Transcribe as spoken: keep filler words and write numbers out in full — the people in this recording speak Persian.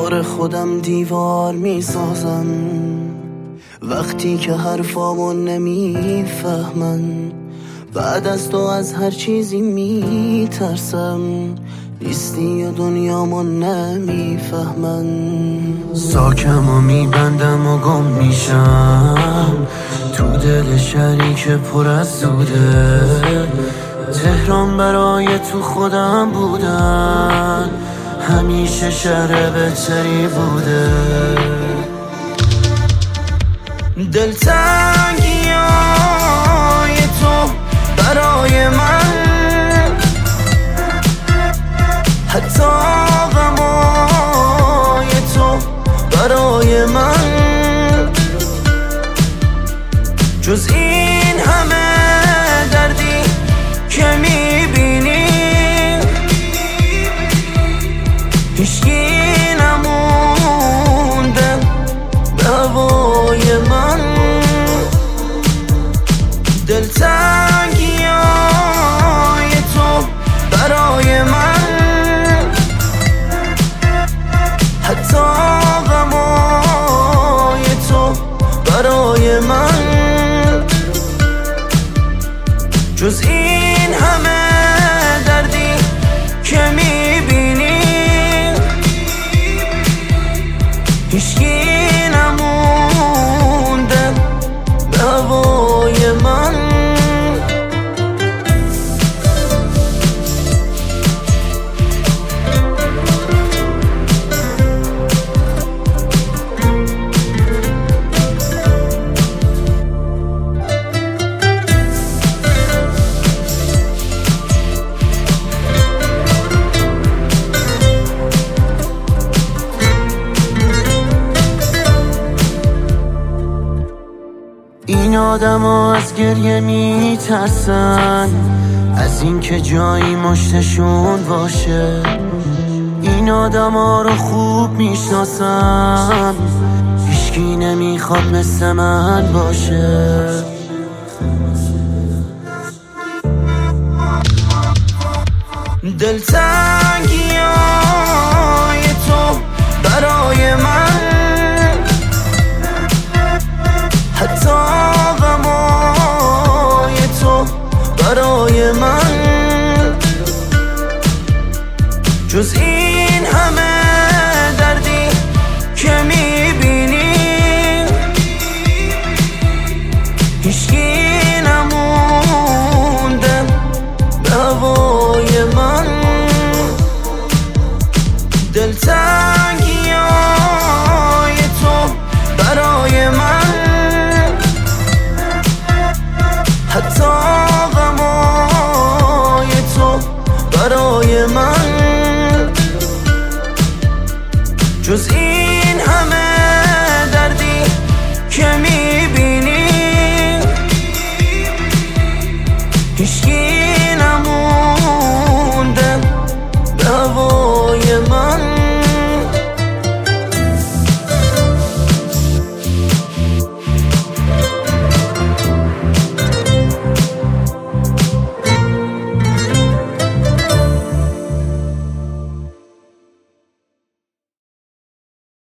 دور خودم دیوار میسازم وقتی که حرفامو نمیفهمن. بعد از تو از هر چیزی میترسم، نیستی و دنیامو نمیفهمن. ساکم و میبندم و گم میشم تو دل شهری که پر از سوده. تهران برای تو خودم بودن همیشه شهر بهتری بوده. دلتنگی های تو برای من، حتی غمای تو برای من، جز این همه دردی که میبینی هیچکی نمونده به هوای من. دلتنگی های تو برای من، حتی غمای تو برای من، جز این همه دردی که میبینی هیچکی نمونده به هوای من. این آدم ها از گریه می ترسن، از اینکه جایی مشتشون باشه. این آدم ها رو خوب می شناسم، هیچکی نمیخواد مثل من باشه. دلتنگی های تو برای من، حتی غمای تو برای من، جز این همه